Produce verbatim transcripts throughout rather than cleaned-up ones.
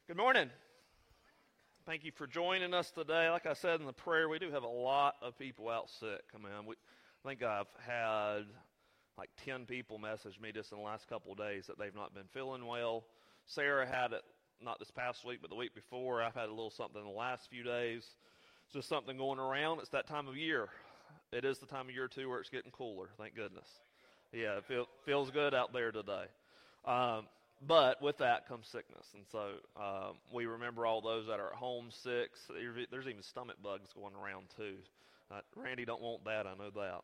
Good morning. Thank you for joining us today. Like I said in the prayer, we do have a lot of people out sick. I mean, we, I think I've had like ten people message me just in the last couple of days that they've not been feeling well. Sarah had it not this past week, but the week before. I've had a little something in the last few days. It's just something going around. It's that time of year. It is the time of year, too, where it's getting cooler. Thank goodness. Yeah, it feel, feels good out there today. Um, But with that comes sickness, and so um, we remember all those that are at home sick. So there's even stomach bugs going around too. Uh, Randy don't want that, I know that.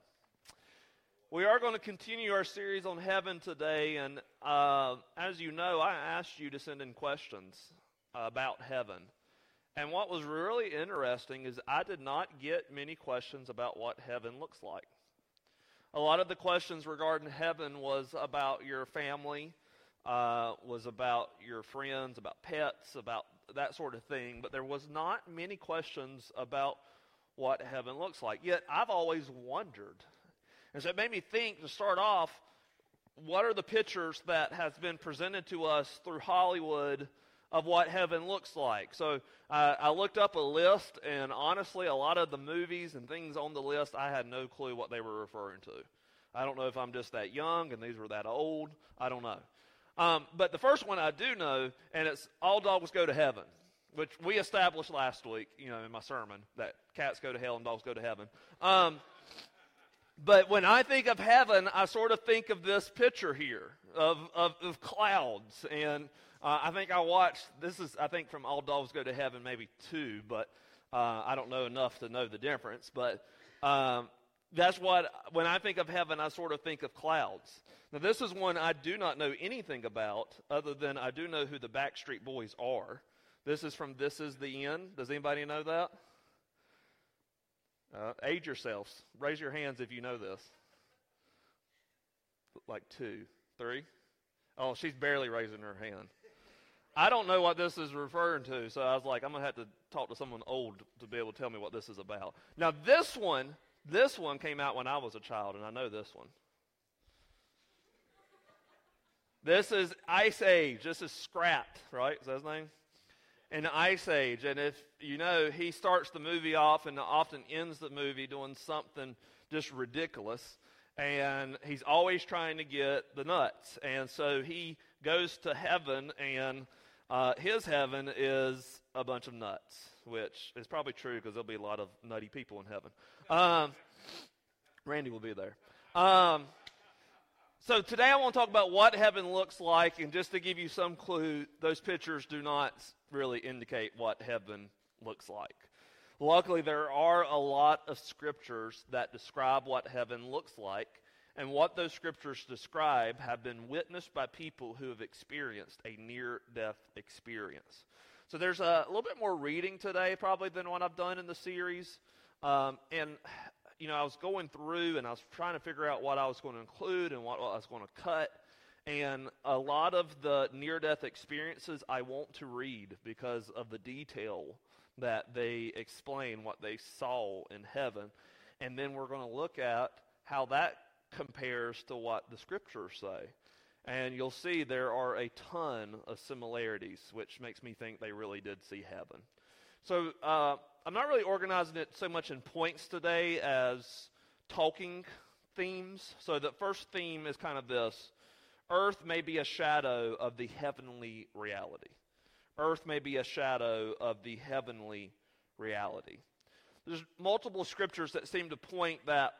We are going to continue our series on heaven today, and uh, as you know, I asked you to send in questions about heaven. And what was really interesting is I did not get many questions about what heaven looks like. A lot of the questions regarding heaven was about your family, Uh, was about your friends, about pets, about that sort of thing. But there was not many questions about what heaven looks like. Yet I've always wondered. And so it made me think, to start off, what are the pictures that has been presented to us through Hollywood of what heaven looks like? So uh, I looked up a list, and honestly, a lot of the movies and things on the list, I had no clue what they were referring to. I don't know if I'm just that young and these were that old. I don't know. Um, but the first one I do know, and it's All Dogs Go to Heaven, which we established last week, you know, in my sermon, that cats go to hell and dogs go to heaven. Um, but when I think of heaven, I sort of think of this picture here of, of, of clouds. And uh, I think I watched, this is, I think, from All Dogs Go to Heaven, maybe two, but uh, I don't know enough to know the difference. But um, that's what, when I think of heaven, I sort of think of clouds. Now, this is one I do not know anything about, other than I do know who the Backstreet Boys are. This is from This Is the End. Does anybody know that? Uh, age yourselves. Raise your hands if you know this. Like two, three. Oh, she's barely raising her hand. I don't know what this is referring to, so I was like, I'm going to have to talk to someone old to be able to tell me what this is about. Now, this one, this one came out when I was a child, and I know this one. This is Ice Age. This is Scrat, right? Is that his name? In Ice Age. And if you know, he starts the movie off and often ends the movie doing something just ridiculous. And he's always trying to get the nuts. And so he goes to heaven, and uh, his heaven is a bunch of nuts, which is probably true because there'll be a lot of nutty people in heaven. Um, Randy will be there. Um So today I want to talk about what heaven looks like, and just to give you some clue, those pictures do not really indicate what heaven looks like. Luckily, there are a lot of scriptures that describe what heaven looks like, and what those scriptures describe have been witnessed by people who have experienced a near-death experience. So there's a little bit more reading today probably than what I've done in the series, um, and you know, I was going through and I was trying to figure out what I was going to include and what I was going to cut. And a lot of the near-death experiences I want to read because of the detail that they explain what they saw in heaven. And then we're going to look at how that compares to what the scriptures say. And you'll see there are a ton of similarities, which makes me think they really did see heaven. So, uh, I'm not really organizing it so much in points today as talking themes. So the first theme is kind of this: earth may be a shadow of the heavenly reality. Earth may be a shadow of the heavenly reality. There's multiple scriptures that seem to point that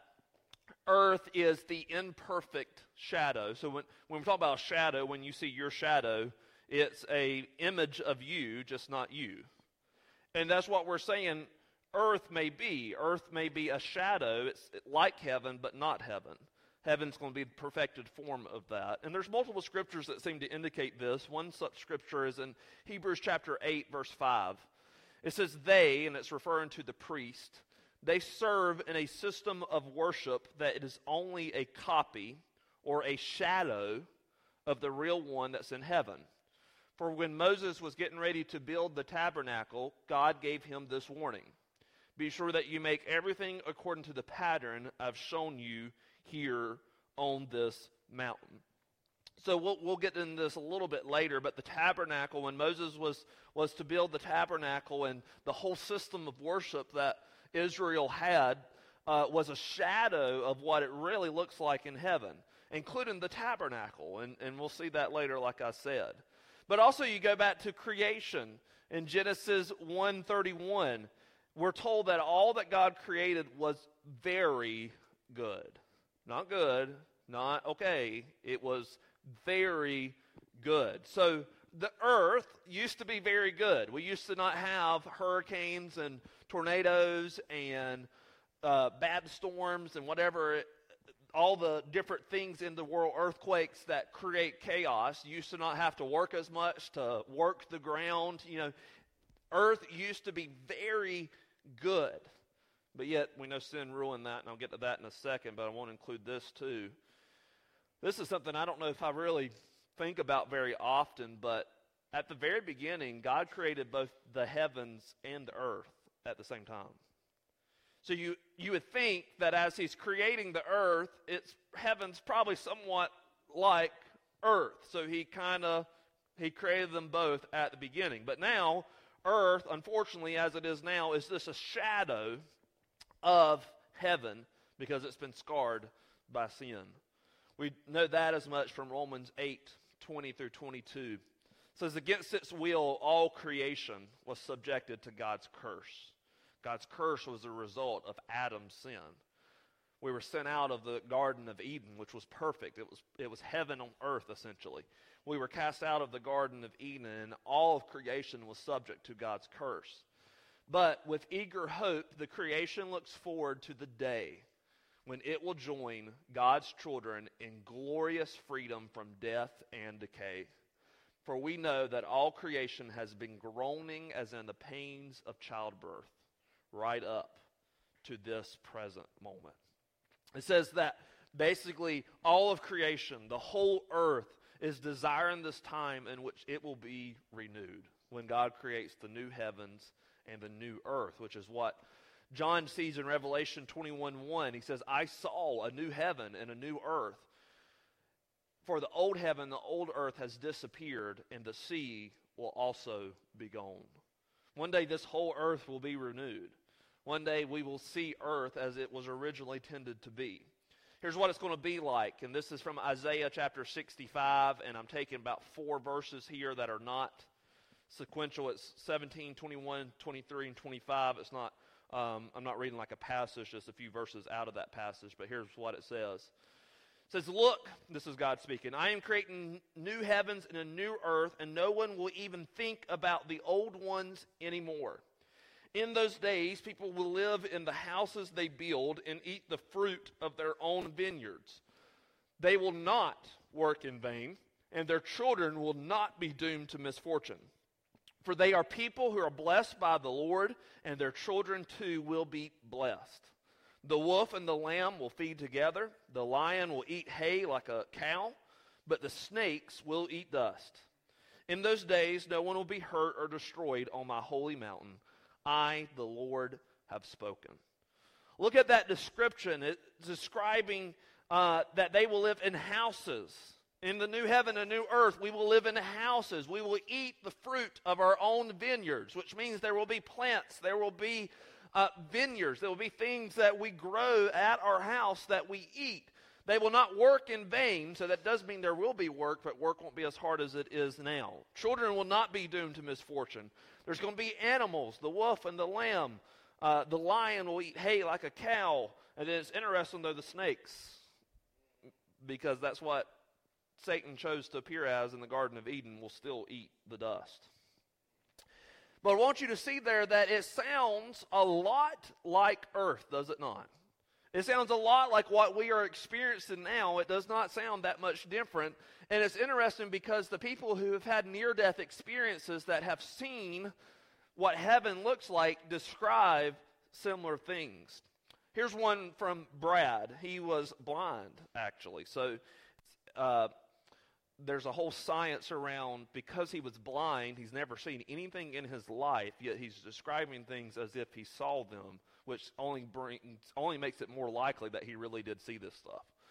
earth is the imperfect shadow. So when, when we talk about a shadow, when you see your shadow, it's an image of you, just not you. And that's what we're saying earth may be. Earth may be a shadow. It's like heaven, but not heaven. Heaven's going to be the perfected form of that. And there's multiple scriptures that seem to indicate this. One such scripture is in Hebrews chapter eight, verse five. It says, they, and it's referring to the priest, they serve in a system of worship that it is only a copy or a shadow of the real one that's in heaven. For when Moses was getting ready to build the tabernacle, God gave him this warning. Be sure that you make everything according to the pattern I've shown you here on this mountain. So we'll, we'll get into this a little bit later, but the tabernacle, when Moses was, was to build the tabernacle and the whole system of worship that Israel had uh, was a shadow of what it really looks like in heaven, including the tabernacle, and, and we'll see that later, like I said. But also you go back to creation. In Genesis one thirty-one, we're told that all that God created was very good. Not good, not okay, it was very good. So the earth used to be very good. We used to not have hurricanes and tornadoes and uh, bad storms and whatever, it, all the different things in the world, earthquakes that create chaos. You used to not have to work as much to work the ground. You know, earth used to be very good. But yet we know sin ruined that, and I'll get to that in a second, but I want to include this too. This is something I don't know if I really think about very often, but at the very beginning, God created both the heavens and the earth at the same time. So you, you would think that as he's creating the earth, it's heaven's probably somewhat like earth. So he kind of, he created them both at the beginning. But now, earth, unfortunately, as it is now, is just a shadow of heaven because it's been scarred by sin. We know that as much from Romans eight, twenty through twenty-two. It says, against its will, all creation was subjected to God's curse. God's curse was a result of Adam's sin. We were sent out of the Garden of Eden, which was perfect. It was, it was heaven on earth, essentially. We were cast out of the Garden of Eden, and all of creation was subject to God's curse. But with eager hope, the creation looks forward to the day when it will join God's children in glorious freedom from death and decay. For we know that all creation has been groaning as in the pains of childbirth, right up to this present moment. It says that basically all of creation, the whole earth, is desiring this time in which it will be renewed, when God creates the new heavens and the new earth, which is what John sees in Revelation twenty-one one. He says, I saw a new heaven and a new earth. For the old heaven, the old earth has disappeared, and the sea will also be gone. One day this whole earth will be renewed. One day we will see earth as it was originally intended to be. Here's what it's going to be like, and this is from Isaiah chapter sixty-five, and I'm taking about four verses here that are not sequential. It's seventeen, twenty-one, twenty-three, and twenty-five. It's not, um, I'm not reading like a passage, just a few verses out of that passage, but here's what it says. It says, look, this is God speaking, I am creating new heavens and a new earth, and no one will even think about the old ones anymore. In those days, people will live in the houses they build and eat the fruit of their own vineyards. They will not work in vain, and their children will not be doomed to misfortune. For they are people who are blessed by the Lord, and their children too will be blessed. The wolf and the lamb will feed together. The lion will eat hay like a cow, but the snakes will eat dust. In those days, no one will be hurt or destroyed on my holy mountain. I, the Lord, have spoken. Look at that description. It's describing uh, that they will live in houses. In the new heaven and new earth, we will live in houses. We will eat the fruit of our own vineyards, which means there will be plants. There will be uh, vineyards. There will be things that we grow at our house that we eat. They will not work in vain, so that does mean there will be work, but work won't be as hard as it is now. Children will not be doomed to misfortune. There's going to be animals, the wolf and the lamb. Uh, the lion will eat hay like a cow. And then it's interesting, though, the snakes, because that's what Satan chose to appear as in the Garden of Eden, will still eat the dust. But I want you to see there that it sounds a lot like earth, does it not? It sounds a lot like what we are experiencing now. It does not sound that much different. And it's interesting because the people who have had near-death experiences that have seen what heaven looks like describe similar things. Here's one from Brad. He was blind, actually. So uh, there's a whole science around, because he was blind, he's never seen anything in his life, yet he's describing things as if he saw them, which only brings, only makes it more likely that he really did see this stuff.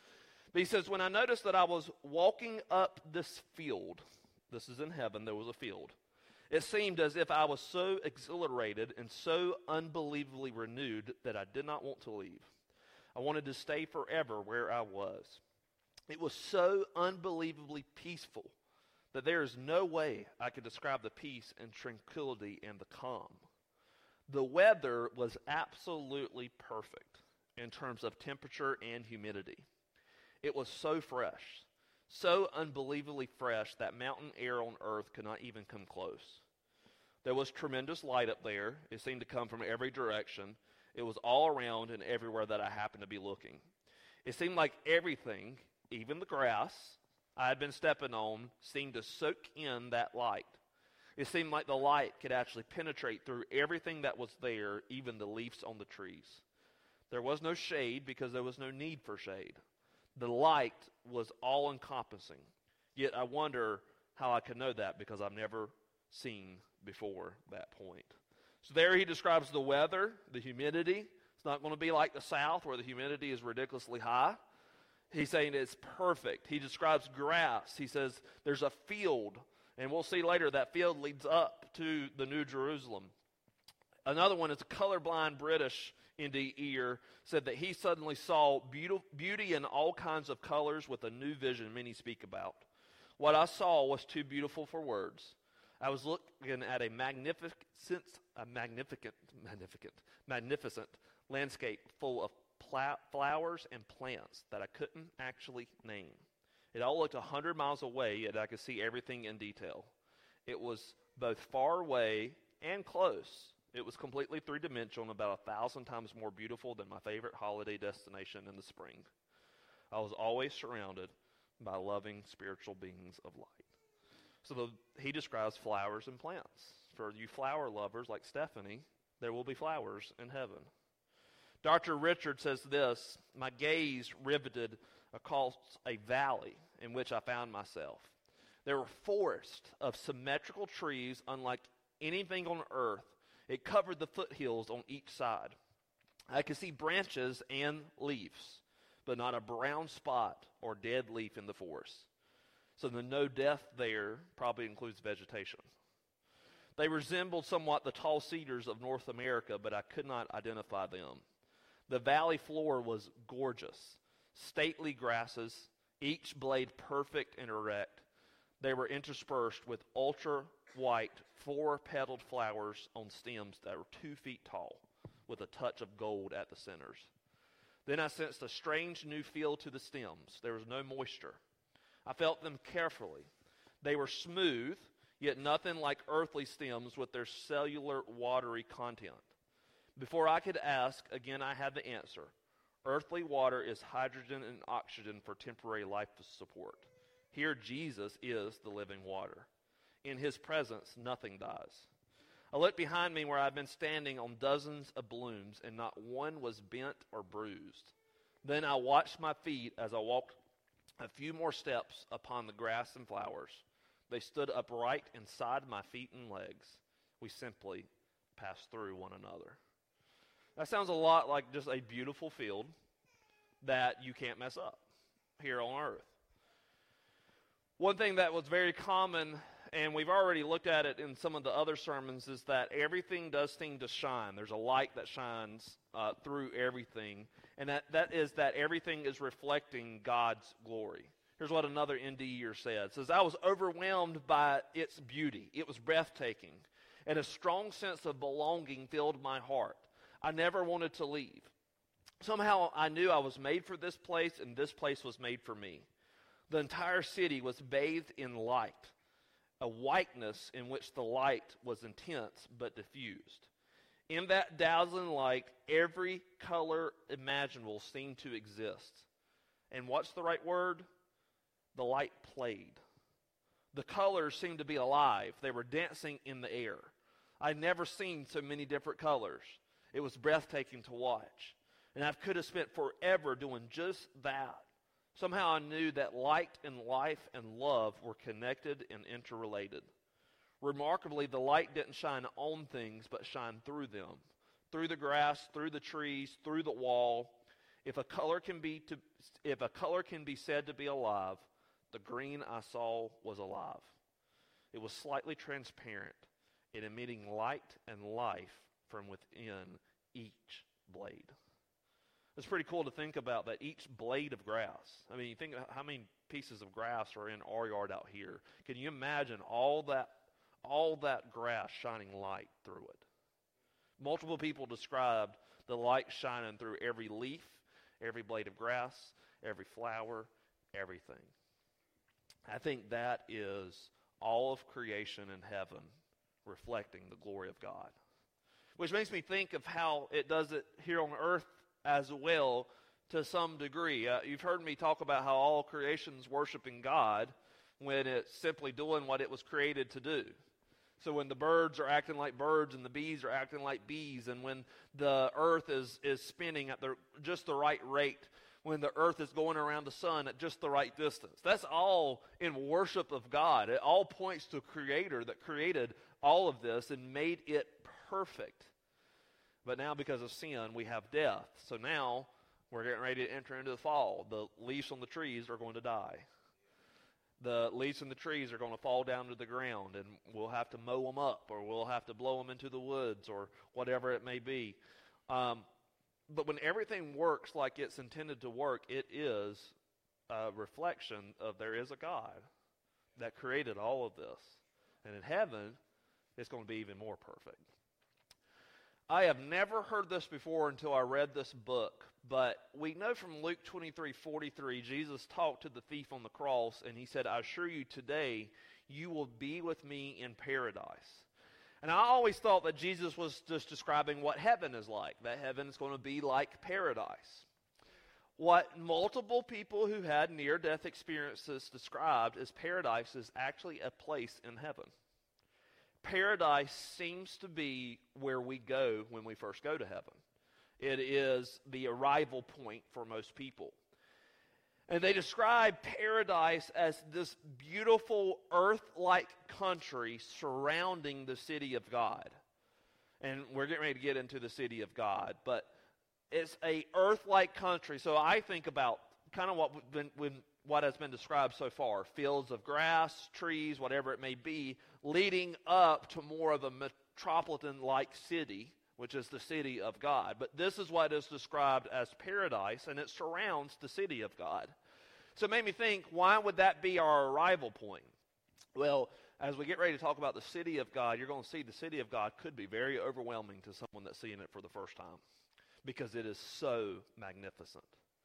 But he says, when I noticed that I was walking up this field, this is in heaven, there was a field, it seemed as if I was so exhilarated and so unbelievably renewed that I did not want to leave. I wanted to stay forever where I was. It was so unbelievably peaceful that there is no way I could describe the peace and tranquility and the calm. The weather was absolutely perfect in terms of temperature and humidity. It was so fresh, so unbelievably fresh that mountain air on earth could not even come close. There was tremendous light up there. It seemed to come from every direction. It was all around and everywhere that I happened to be looking. It seemed like everything, even the grass I had been stepping on, seemed to soak in that light. It seemed like the light could actually penetrate through everything that was there, even the leaves on the trees. There was no shade because there was no need for shade. The light was all-encompassing. Yet I wonder how I could know that because I've never seen before that point. So there he describes the weather, the humidity. It's not going to be like the South where the humidity is ridiculously high. He's saying it's perfect. He describes grass. He says there's a field, and we'll see later that field leads up to the New Jerusalem. Another one is a colorblind British Indy ear said that he suddenly saw beauty, beauty in all kinds of colors with a new vision many speak about. What I saw was too beautiful for words. I was looking at a magnificent, a magnificent, magnificent, magnificent landscape full of pl- flowers and plants that I couldn't actually name. It all looked a hundred miles away, yet I could see everything in detail. It was both far away and close. It was completely three-dimensional, about a thousand times more beautiful than my favorite holiday destination in the spring. I was always surrounded by loving spiritual beings of light. So the, he describes flowers and plants. For you flower lovers like Stephanie, there will be flowers in heaven. Doctor Richard says this, my gaze riveted across a valley in which I found myself. There were forests of symmetrical trees unlike anything on earth. It covered the foothills on each side. I could see branches and leaves, but not a brown spot or dead leaf in the forest. So the no death there probably includes vegetation. They resembled somewhat the tall cedars of North America, but I could not identify them. The valley floor was gorgeous. Stately grasses, each blade perfect and erect. They were interspersed with ultra-white, four-petaled flowers on stems that were two feet tall, with a touch of gold at the centers. Then I sensed a strange new feel to the stems. There was no moisture. I felt them carefully. They were smooth, yet nothing like earthly stems with their cellular, watery content. Before I could ask, again I had the answer. Earthly water is hydrogen and oxygen for temporary life support. Here Jesus is the living water. In his presence, nothing dies. I looked behind me where I've been standing on dozens of blooms, and not one was bent or bruised. Then I watched my feet as I walked a few more steps upon the grass and flowers. They stood upright inside my feet and legs. We simply passed through one another. That sounds a lot like just a beautiful field that you can't mess up here on earth. One thing that was very common, and we've already looked at it in some of the other sermons, is that everything does seem to shine. There's a light that shines uh, through everything, and that, that is that everything is reflecting God's glory. Here's what another N D E-er said. It says, I was overwhelmed by its beauty. It was breathtaking, and a strong sense of belonging filled my heart. I never wanted to leave. Somehow I knew I was made for this place, and this place was made for me. The entire city was bathed in light, a whiteness in which the light was intense but diffused. In that dazzling light, every color imaginable seemed to exist. And what's the right word? The light played. The colors seemed to be alive. They were dancing in the air. I'd never seen so many different colors. It was breathtaking to watch. And I could have spent forever doing just that. Somehow I knew that light and life and love were connected and interrelated. Remarkably, the light didn't shine on things, but shine through them. Through the grass, through the trees, through the wall. If a color can be to, if a color can be said to be alive, the green I saw was alive. It was slightly transparent, and emitting light and life from within each blade. It's pretty cool to think about that each blade of grass. I mean, you think about how many pieces of grass are in our yard out here. Can you imagine all that, all that grass shining light through it? Multiple people described the light shining through every leaf, every blade of grass, every flower, everything. I think that is all of creation in heaven reflecting the glory of God. Which makes me think of how it does it here on earth as well to some degree. Uh, you've heard me talk about how all creation's worshiping God when it's simply doing what it was created to do. So when the birds are acting like birds and the bees are acting like bees, and when the earth is, is spinning at the, just the right rate, when the earth is going around the sun at just the right distance. That's all in worship of God. It all points to a creator that created all of this and made it perfect. But now because of sin, we have death. So now we're getting ready to enter into the fall. The leaves on the trees are going to die. The leaves on the trees are going to fall down to the ground, and we'll have to mow them up, or we'll have to blow them into the woods, or whatever it may be. Um, but when everything works like it's intended to work, it is a reflection of there is a God that created all of this. And in heaven, it's going to be even more perfect. I have never heard this before until I read this book, but we know from Luke twenty-three forty-three, Jesus talked to the thief on the cross, and he said, I assure you today, you will be with me in paradise. And I always thought that Jesus was just describing what heaven is like, that heaven is going to be like paradise. What multiple people who had near-death experiences described as paradise is actually a place in heaven. Paradise seems to be where we go when we first go to heaven. It is the arrival point for most people. And they describe paradise as this beautiful earth-like country surrounding the city of God. And we're getting ready to get into the city of God. But it's a earth-like country. So I think about kind of what, been, when, what has been described so far. Fields of grass, trees, whatever it may be, leading up to more of a metropolitan-like city, which is the city of God. But this is what is described as paradise, and it surrounds the city of God. So it made me think, why would that be our arrival point? Well, as we get ready to talk about the city of God, you're going to see the city of God could be very overwhelming to someone that's seeing it for the first time, because it is so magnificent.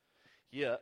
Yet,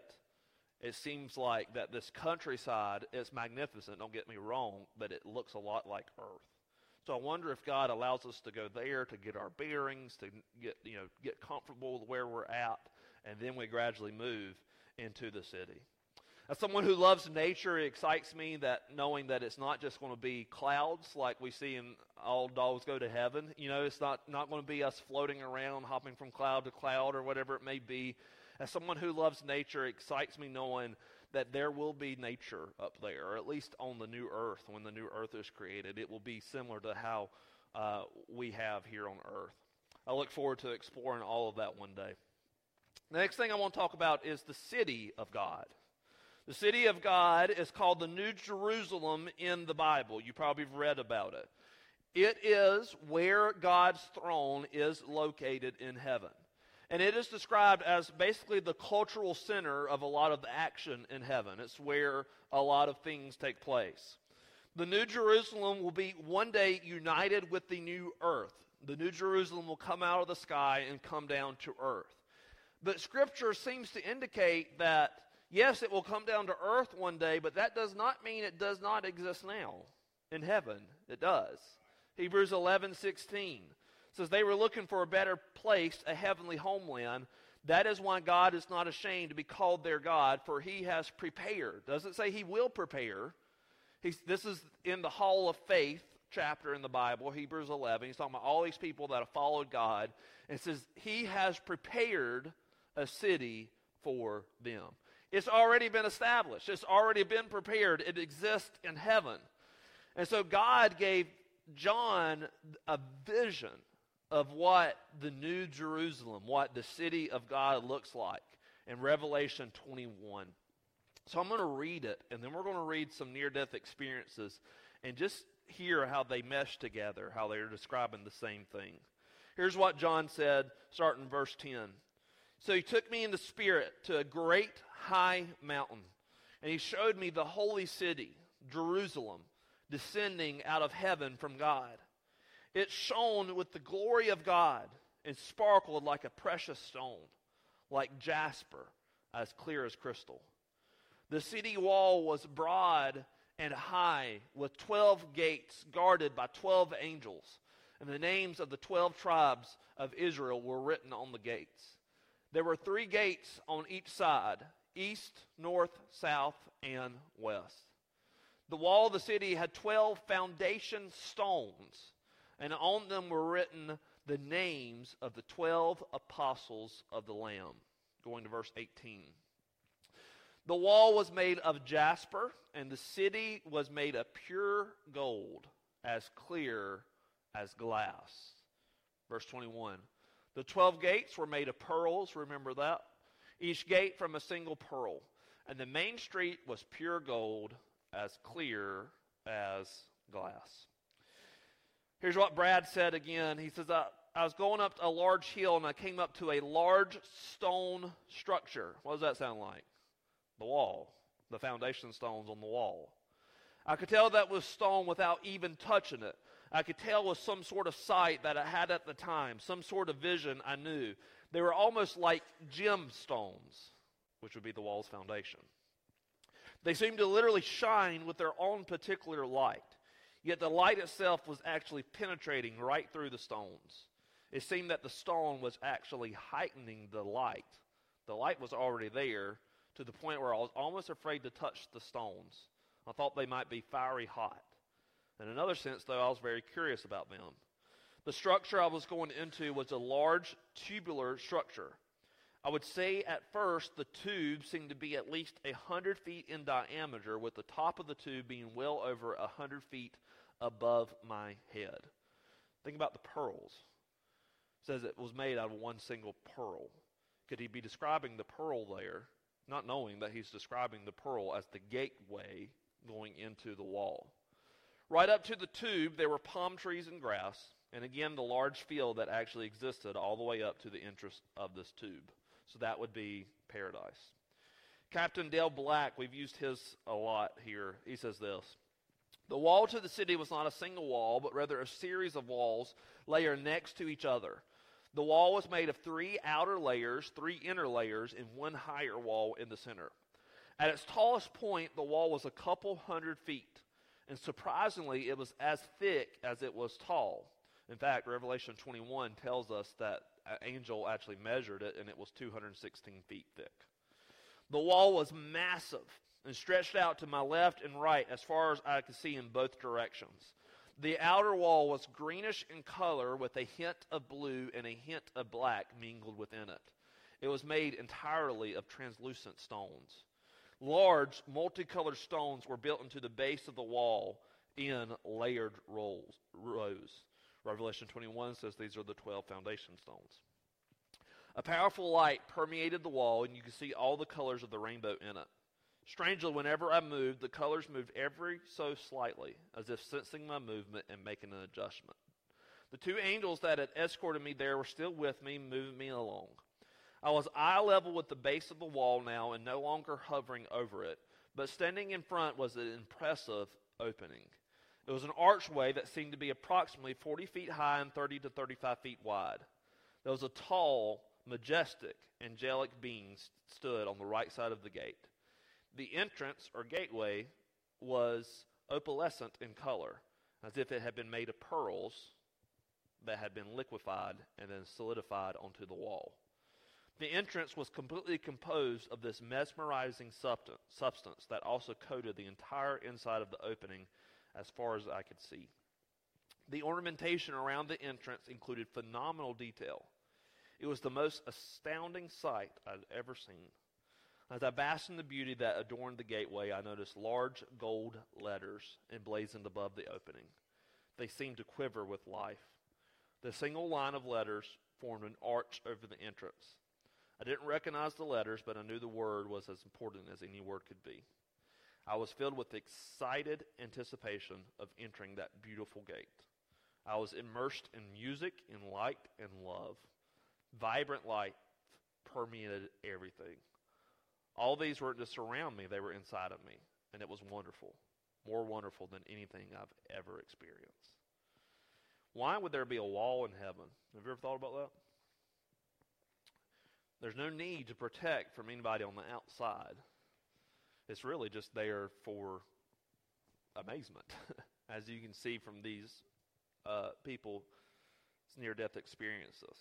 it seems like that this countryside is magnificent, don't get me wrong, but it looks a lot like earth. So I wonder if God allows us to go there to get our bearings, to get, you know, get comfortable with where we're at, and then we gradually move into the city. As someone who loves nature, it excites me that knowing that it's not just going to be clouds like we see in All Dogs Go to Heaven. You know, it's not, not going to be us floating around, hopping from cloud to cloud or whatever it may be. As someone who loves nature, it excites me knowing that there will be nature up there, or at least on the new earth. When the new earth is created, it will be similar to how uh, we have here on earth. I look forward to exploring all of that one day. The next thing I want to talk about is the city of God. The city of God is called the New Jerusalem in the Bible. You probably have read about it. It is where God's throne is located in heaven. And it is described as basically the cultural center of a lot of the action in heaven. It's where a lot of things take place. The New Jerusalem will be one day united with the new earth. The New Jerusalem will come out of the sky and come down to earth. But Scripture seems to indicate that, yes, it will come down to earth one day, but that does not mean it does not exist now. In heaven, it does. Hebrews eleven sixteen. Says they were looking for a better place, a heavenly homeland. That is why God is not ashamed to be called their God, for he has prepared. Doesn't say he will prepare. He's, this is in the Hall of Faith chapter in the Bible, Hebrews eleven. He's talking about all these people that have followed God. And it says he has prepared a city for them. It's already been established. It's already been prepared. It exists in heaven. And so God gave John a vision of what the New Jerusalem, what the city of God looks like. in Revelation twenty-one. So I'm going to read it, and then we're going to read some near-death experiences and just hear how they mesh together, how they're describing the same thing. Here's what John said, starting in verse ten. So he took me in the spirit to a great high mountain, and he showed me the holy city, Jerusalem, descending out of heaven from God. It shone with the glory of God and sparkled like a precious stone, like jasper, as clear as crystal. The city wall was broad and high, with twelve gates guarded by twelve angels, and the names of the twelve tribes of Israel were written on the gates. There were three gates on each side, east, north, south, and west. The wall of the city had twelve foundation stones, and on them were written the names of the twelve apostles of the Lamb. Going to verse eighteen. The wall was made of jasper, and the city was made of pure gold, as clear as glass. Verse twenty-one. The twelve gates were made of pearls, remember that? Each gate from a single pearl. And the main street was pure gold, as clear as glass. Here's what Brad said again. He says, I, I was going up a large hill, and I came up to a large stone structure. What does that sound like? The wall, the foundation stones on the wall. I could tell that was stone without even touching it. I could tell with some sort of sight that I had at the time, some sort of vision I knew. They were almost like gemstones, which would be the wall's foundation. They seemed to literally shine with their own particular light, yet the light itself was actually penetrating right through the stones. It seemed that the stone was actually heightening the light. The light was already there, to the point where I was almost afraid to touch the stones. I thought they might be fiery hot. In another sense, though, I was very curious about them. The structure I was going into was a large tubular structure. I would say at first the tube seemed to be at least one hundred feet in diameter, with the top of the tube being well over one hundred feet above my head. Think about the pearls. It says it was made out of one single pearl. Could he be describing the pearl there, not knowing that he's describing the pearl as the gateway going into the wall? Right up to the tube, there were palm trees and grass, and again, the large field that actually existed all the way up to the entrance of this tube. So that would be paradise. Captain Dale Black, we've used his a lot here. He says this: the wall to the city was not a single wall, but rather a series of walls layered next to each other. The wall was made of three outer layers, three inner layers, and one higher wall in the center. At its tallest point, the wall was a couple hundred feet. And surprisingly, it was as thick as it was tall. In fact, Revelation twenty-one tells us that an angel actually measured it, and it was two hundred sixteen feet thick. The wall was massive and stretched out to my left and right as far as I could see in both directions. The outer wall was greenish in color with a hint of blue and a hint of black mingled within it. It was made entirely of translucent stones. Large, multicolored stones were built into the base of the wall in layered rolls, rows. Revelation twenty-one says these are the twelve foundation stones. A powerful light permeated the wall, and you could see all the colors of the rainbow in it. Strangely, whenever I moved, the colors moved ever so slightly, as if sensing my movement and making an adjustment. The two angels that had escorted me there were still with me, moving me along. I was eye level with the base of the wall now and no longer hovering over it, but standing in front was an impressive opening. It was an archway that seemed to be approximately forty feet high and thirty to thirty-five feet wide. There was a tall, majestic, angelic being stood on the right side of the gate. The entrance, or gateway, was opalescent in color, as if it had been made of pearls that had been liquefied and then solidified onto the wall. The entrance was completely composed of this mesmerizing substance that also coated the entire inside of the opening as far as I could see. The ornamentation around the entrance included phenomenal detail. It was the most astounding sight I'd ever seen. As I basked in the beauty that adorned the gateway, I noticed large gold letters emblazoned above the opening. They seemed to quiver with life. The single line of letters formed an arch over the entrance. I didn't recognize the letters, but I knew the word was as important as any word could be. I was filled with excited anticipation of entering that beautiful gate. I was immersed in music, in light, and love. Vibrant light permeated everything. All these weren't just around me, they were inside of me, and it was wonderful, more wonderful than anything I've ever experienced. Why would there be a wall in heaven? Have you ever thought about that? There's no need to protect from anybody on the outside. It's really just there for amazement, as you can see from these uh, people's near-death experiences.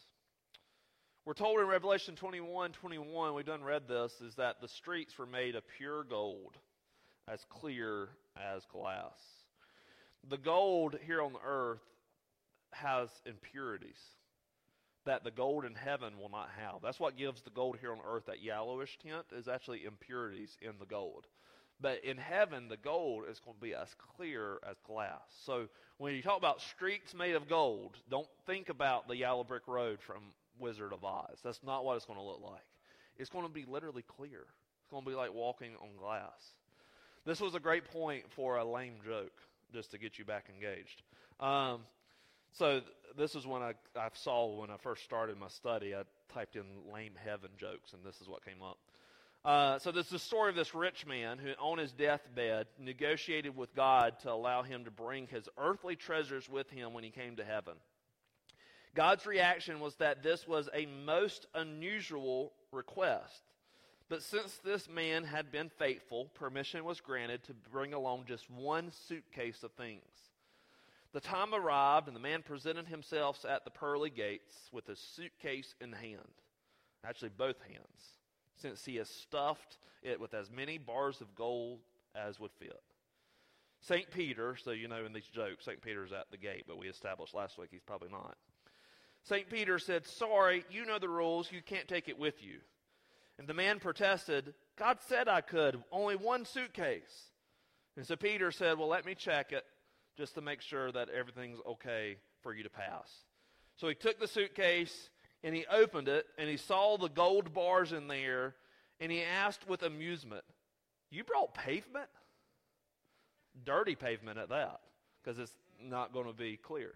We're told in Revelation twenty-one twenty-one, we've done read this, is that the streets were made of pure gold, as clear as glass. The gold here on the earth has impurities that the gold in heaven will not have. That's what gives the gold here on earth that yellowish tint, is actually impurities in the gold. But in heaven, the gold is going to be as clear as glass. So when you talk about streets made of gold, don't think about the yellow brick road from Wizard of Oz. That's not what it's going to look like. It's going to be literally clear. It's going to be like walking on glass. This was a great point for a lame joke, just to get you back engaged. Um, so th- this is when I, I saw when I first started my study. I typed in lame heaven jokes, and this is what came up. Uh, so this is the story of this rich man who, on his deathbed, negotiated with God to allow him to bring his earthly treasures with him when he came to heaven. God's reaction was that this was a most unusual request. But since this man had been faithful, permission was granted to bring along just one suitcase of things. The time arrived, and the man presented himself at the pearly gates with a suitcase in hand. Actually, both hands, since he has stuffed it with as many bars of gold as would fit. Saint Peter, so you know in these jokes, Saint Peter's at the gate, but we established last week he's probably not. Saint Peter said, "Sorry, you know the rules, you can't take it with you." And the man protested, "God said I could, only one suitcase." And so Peter said, "Well, let me check it, just to make sure that everything's okay for you to pass." So he took the suitcase, and he opened it, and he saw the gold bars in there, and he asked with amusement, "You brought pavement?" Dirty pavement at that, because it's not going to be clear.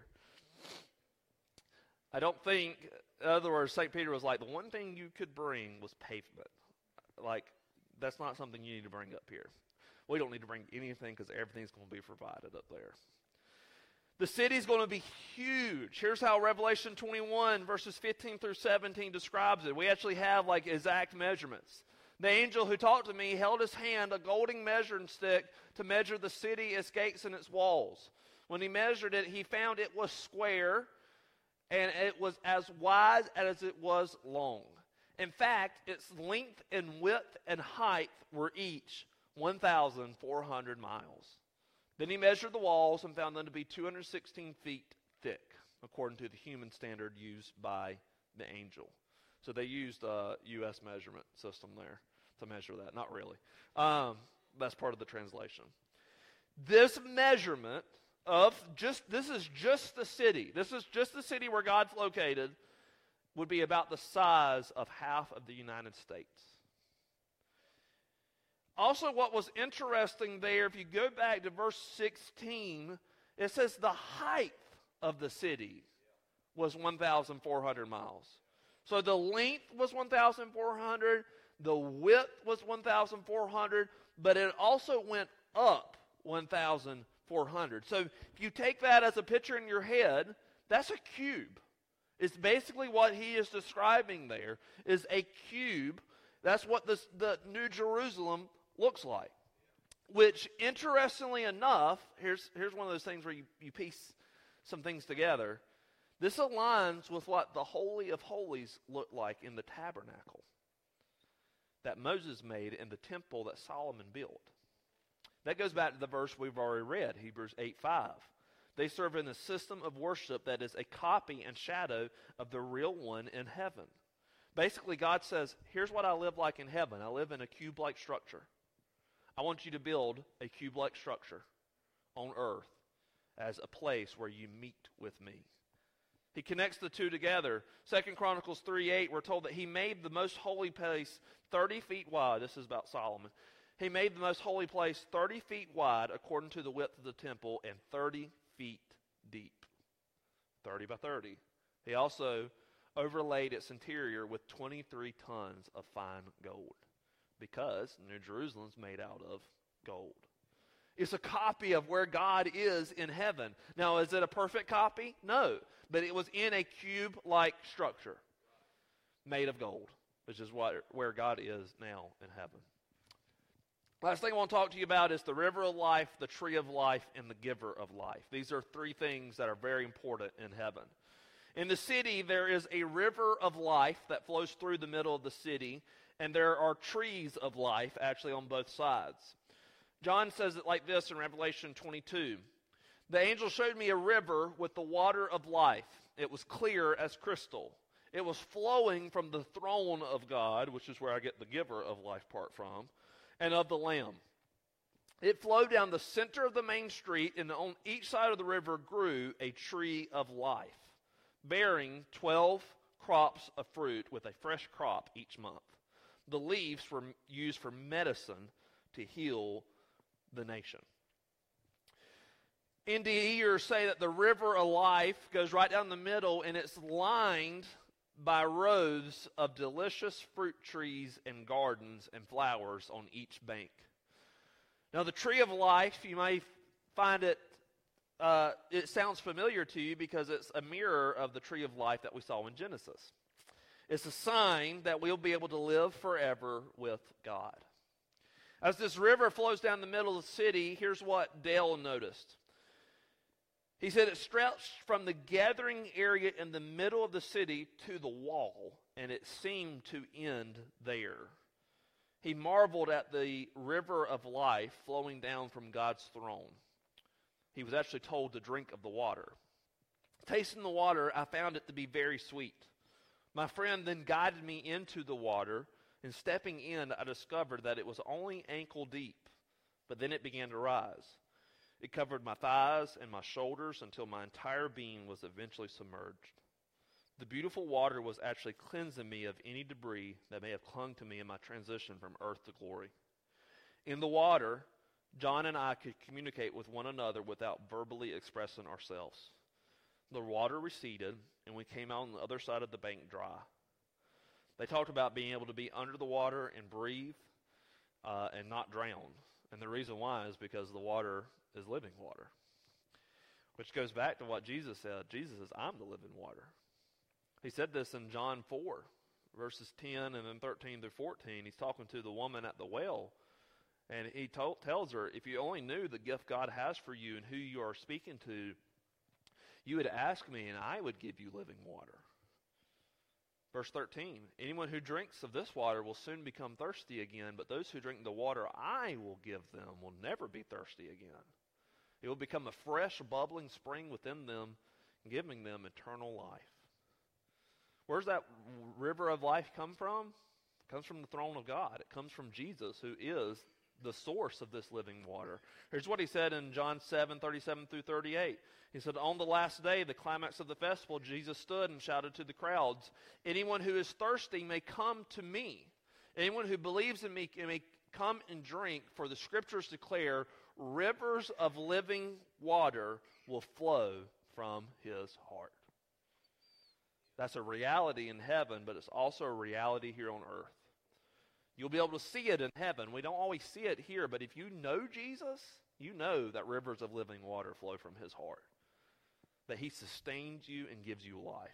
I don't think, in other words, Saint Peter was like, the one thing you could bring was pavement. Like, that's not something you need to bring up here. We don't need to bring anything because everything's going to be provided up there. The city's going to be huge. Here's how Revelation twenty-one, verses fifteen through seventeen describes it. We actually have, like, exact measurements. The angel who talked to me held his hand a golden measuring stick to measure the city, its gates, and its walls. When he measured it, he found it was square, and it was as wide as it was long. In fact, its length and width and height were each one thousand four hundred miles. Then he measured the walls and found them to be two hundred sixteen feet thick, according to the human standard used by the angel. So they used a U S measurement system there to measure that. Not really. Um, that's part of the translation. This measurement of just, this is just the city. This is just the city where God's located, would be about the size of half of the United States. Also, what was interesting there, if you go back to verse sixteen, it says the height of the city was one thousand four hundred miles. So the length was one thousand four hundred, the width was one thousand four hundred, but it also went up one thousand four hundred. So if you take that as a picture in your head, that's a cube. It's basically what he is describing there, is a cube. That's what this, the New Jerusalem looks like. Which, interestingly enough, here's, here's one of those things where you, you piece some things together. This aligns with what the Holy of Holies looked like in the tabernacle that Moses made in the temple that Solomon built. That goes back to the verse we've already read, Hebrews eight five. They serve in a system of worship that is a copy and shadow of the real one in heaven. Basically, God says, here's what I live like in heaven. I live in a cube-like structure. I want you to build a cube-like structure on earth as a place where you meet with me. He connects the two together. Second Chronicles three eight, we're told that he made the most holy place thirty feet wide. This is about Solomon. He made the most holy place thirty feet wide according to the width of the temple and thirty feet deep. thirty by thirty. He also overlaid its interior with twenty-three tons of fine gold, because New Jerusalem's made out of gold. It's a copy of where God is in heaven. Now, is it a perfect copy? No. But it was in a cube-like structure made of gold, which is what, where God is now in heaven. Last thing I want to talk to you about is the river of life, the tree of life, and the giver of life. These are three things that are very important in heaven. In the city, there is a river of life that flows through the middle of the city, and there are trees of life actually on both sides. John says it like this in Revelation twenty-two. The angel showed me a river with the water of life. It was clear as crystal. It was flowing from the throne of God, which is where I get the giver of life part from, and of the Lamb. It flowed down the center of the main street, and on each side of the river grew a tree of life, bearing twelve crops of fruit with a fresh crop each month. The leaves were used for medicine to heal the nation. NDEers say that the river of life goes right down the middle, and it's lined by rows of delicious fruit trees and gardens and flowers on each bank. Now, the tree of life, you may find it, uh, it sounds familiar to you because it's a mirror of the tree of life that we saw in Genesis. It's a sign that we'll be able to live forever with God. As this river flows down the middle of the city, here's what Dale noticed. He said it stretched from the gathering area in the middle of the city to the wall, and it seemed to end there. He marveled at the river of life flowing down from God's throne. He was actually told to drink of the water. Tasting the water, I found it to be very sweet. My friend then guided me into the water, and stepping in, I discovered that it was only ankle deep, but then it began to rise. It covered my thighs and my shoulders until my entire being was eventually submerged. The beautiful water was actually cleansing me of any debris that may have clung to me in my transition from earth to glory. In the water, John and I could communicate with one another without verbally expressing ourselves. The water receded, and we came out on the other side of the bank dry. They talked about being able to be under the water and breathe uh, and not drown. And the reason why is because the water is living water. Which goes back to what Jesus said. Jesus says, I'm the living water. He said this in John four, verses ten and then thirteen through fourteen. He's talking to the woman at the well. And he told, tells her, if you only knew the gift God has for you and who you are speaking to, you would ask me and I would give you living water. Verse thirteen, anyone who drinks of this water will soon become thirsty again, but those who drink the water I will give them will never be thirsty again. It will become a fresh, bubbling spring within them, giving them eternal life. Where's that river of life come from? It comes from the throne of God. It comes from Jesus, who is the source of this living water. Here's what he said in John seven, thirty-seven through thirty-eight. He said, on the last day, the climax of the festival, Jesus stood and shouted to the crowds, anyone who is thirsty may come to me. Anyone who believes in me may come and drink, for the scriptures declare rivers of living water will flow from his heart. That's a reality in heaven, but it's also a reality here on earth. You'll be able to see it in heaven. We don't always see it here, but if you know Jesus, you know that rivers of living water flow from his heart, that he sustains you and gives you life.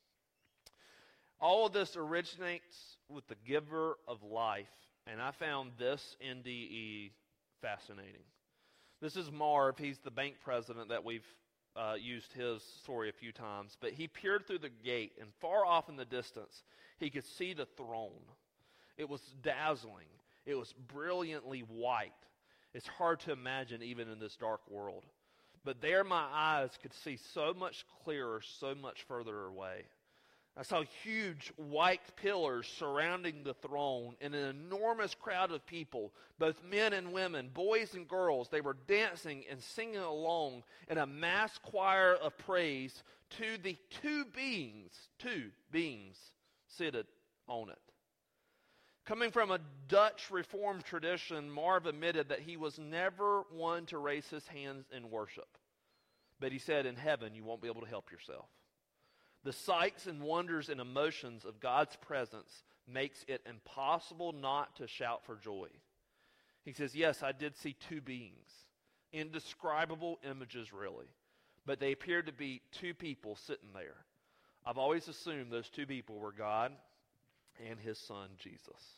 All of this originates with the giver of life, and I found this N D E fascinating. This is Marv. He's the bank president that we've uh, used his story a few times, but he peered through the gate, and far off in the distance, he could see the throne. It was dazzling. It was brilliantly white. It's hard to imagine even in this dark world. But there my eyes could see so much clearer, so much further away. I saw huge white pillars surrounding the throne and an enormous crowd of people, both men and women, boys and girls. They were dancing and singing along in a mass choir of praise to the two beings, two beings seated on it. Coming from a Dutch Reformed tradition, Marv admitted that he was never one to raise his hands in worship. But he said, in heaven, you won't be able to help yourself. The sights and wonders and emotions of God's presence makes it impossible not to shout for joy. He says, yes, I did see two beings. Indescribable images, really. But they appeared to be two people sitting there. I've always assumed those two people were God and his son, Jesus.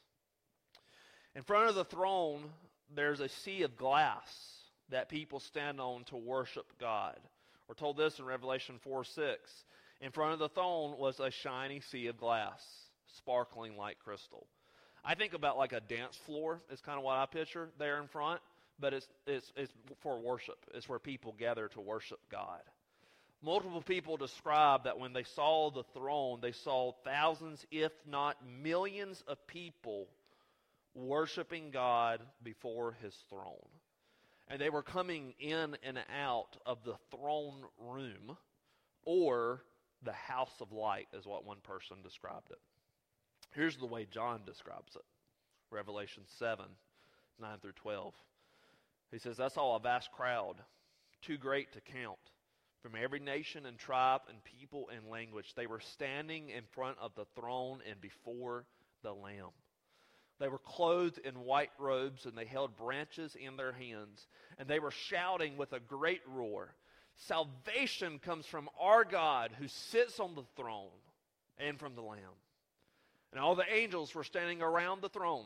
In front of the throne, there's a sea of glass that people stand on to worship God. We're told this in Revelation four six. In front of the throne was a shiny sea of glass, sparkling like crystal. I think about like a dance floor is kind of what I picture there in front, but it's, it's, it's for worship. It's where people gather to worship God. Multiple people describe that when they saw the throne, they saw thousands, if not millions of people worshiping God before his throne. And they were coming in and out of the throne room, or the house of light is what one person described it. Here's the way John describes it. Revelation seven, nine through twelve. He says, I saw a vast crowd, too great to count, from every nation and tribe and people and language. They were standing in front of the throne and before the Lamb. They were clothed in white robes, and they held branches in their hands. And they were shouting with a great roar, salvation comes from our God who sits on the throne and from the Lamb. And all the angels were standing around the throne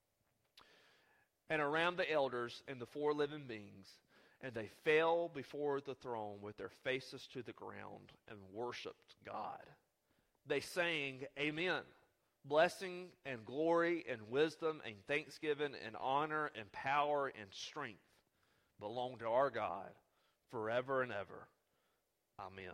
and around the elders and the four living beings. And they fell before the throne with their faces to the ground and worshiped God. They sang, Amen. Blessing and glory and wisdom and thanksgiving and honor and power and strength belong to our God forever and ever. Amen.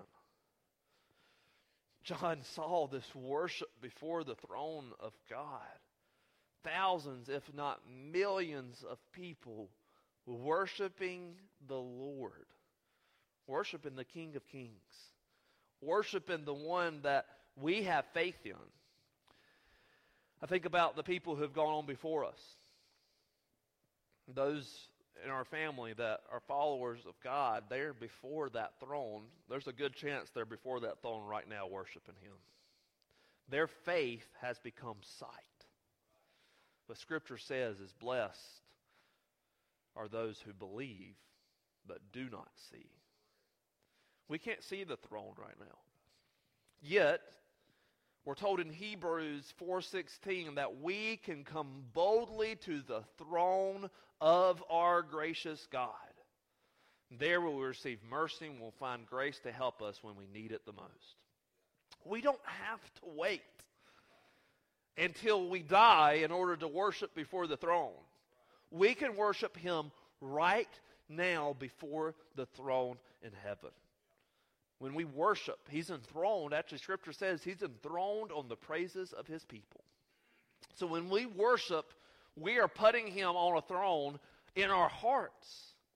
John saw this worship before the throne of God. Thousands, if not millions of people worshiping the Lord. Worshiping the King of Kings. Worshiping the one that we have faith in. I think about the people who have gone on before us. Those in our family that are followers of God, they're before that throne. There's a good chance they're before that throne right now worshiping him. Their faith has become sight. But Scripture says is blessed are those who believe but do not see. We can't see the throne right now. Yet, we're told in Hebrews four sixteen that we can come boldly to the throne of our gracious God. There we will receive mercy and we'll find grace to help us when we need it the most. We don't have to wait until we die in order to worship before the throne. We can worship him right now before the throne in heaven. When we worship, he's enthroned. Actually, Scripture says he's enthroned on the praises of his people. So when we worship, we are putting him on a throne in our hearts.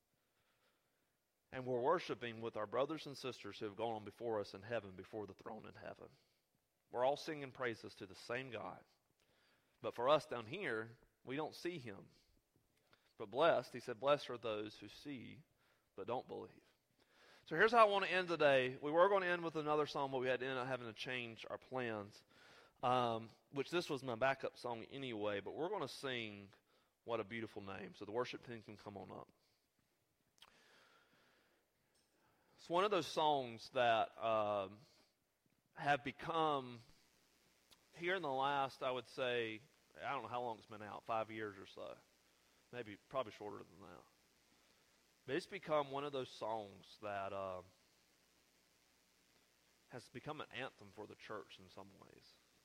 And we're worshiping with our brothers and sisters who have gone on before us in heaven, before the throne in heaven. We're all singing praises to the same God. But for us down here, we don't see him. But blessed, he said, blessed are those who see but don't believe. So here's how I want to end today. We were going to end with another song, but we had to end up having to change our plans, um, which this was my backup song anyway, but we're going to sing What a Beautiful Name. So the worship team can come on up. It's one of those songs that um, have become, here in the last, I would say, I don't know how long it's been out, five years or so. Maybe, probably shorter than that. But it's become one of those songs that uh, has become an anthem for the church in some ways.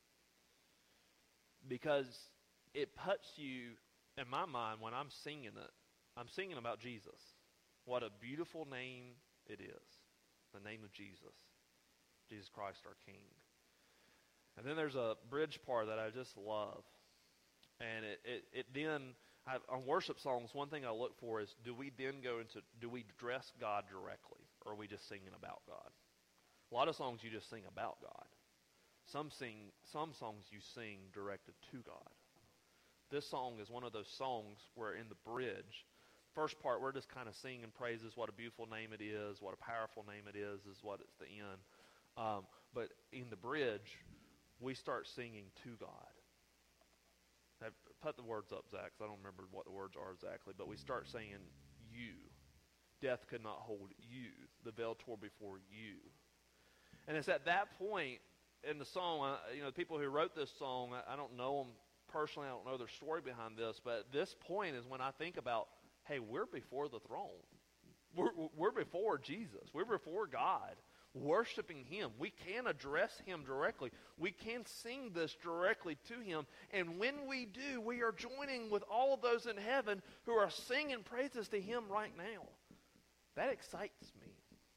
Because it puts you, in my mind, when I'm singing it, I'm singing about Jesus. What a beautiful name it is. The name of Jesus. Jesus Christ our King. And then there's a bridge part that I just love. And it, it, it then, I, on worship songs, one thing I look for is, do we then go into, do we address God directly? Or are we just singing about God? A lot of songs you just sing about God. Some sing, some songs you sing directed to God. This song is one of those songs where in the bridge, first part we're just kind of singing praises, what a beautiful name it is, what a powerful name it is, is what it's the end. Um, but in the bridge, we start singing to God. Now, put the words up, Zach, because I don't remember what the words are exactly, but we start saying you. Death could not hold you. The veil tore before you. And it's at that point in the song, uh, you know, the people who wrote this song, I, I don't know them personally, I don't know their story behind this, but at this point is when I think about, hey, we're before the throne. We're, we're before Jesus. We're before God, worshiping him. We can address him directly. We can sing this directly to him. And when we do, we are joining with all of those in heaven who are singing praises to him right now. That excites me.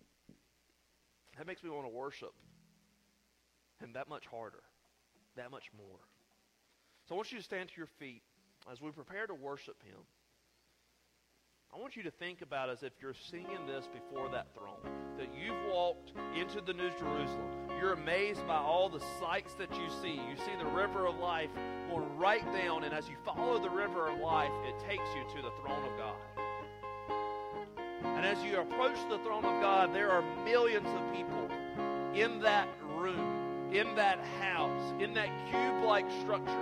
That makes me want to worship him that much harder, that much more. So I want you to stand to your feet as we prepare to worship him. I want you to think about as if you're singing this before that throne, that you've walked into the New Jerusalem. You're amazed by all the sights that you see. You see the river of life going right down, and as you follow the river of life, it takes you to the throne of God. And as you approach the throne of God, there are millions of people in that room, in that house, in that cube-like structure.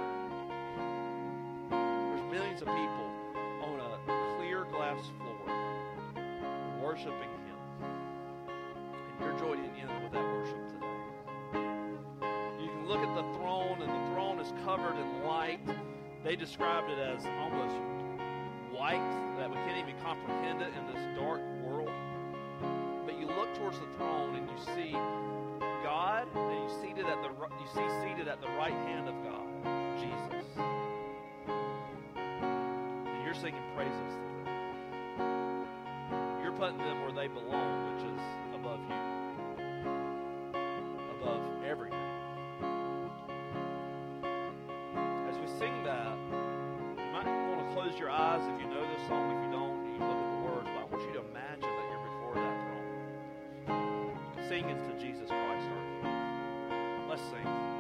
There's millions of people on a clear glass floor worshiping him. And you're joining in with that worship today. You can look at the throne, and the throne is covered in light. They described it as almost white, that we can't even comprehend it in this dark world. But you look towards the throne and you see God, and you seated at the you see seated at the right hand of God, Jesus. And you're singing praises to them. You're putting them where they belong, which is above you, above everything. As we sing that, you might want to close your eyes if you know this song. If you don't, you can look at the words. But I want you to imagine that you're before that throne, singing to Jesus Christ, aren't you? Let's sing.